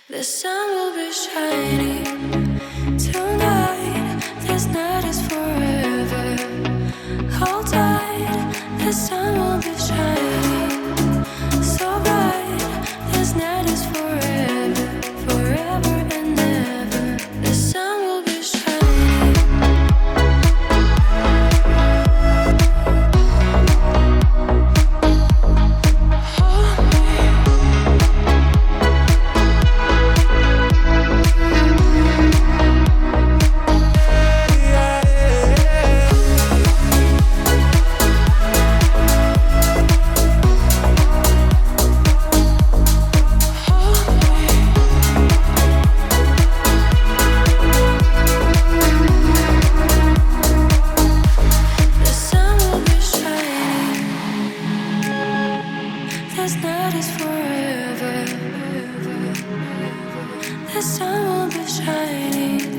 The sun will be shining tonight. This night is forever. Hold tight. The sun will be shining so bright. This night is forever, forever and ever. The sun will be shining. Hold me. The sun will be shining. This night is forever. The sun will be shining.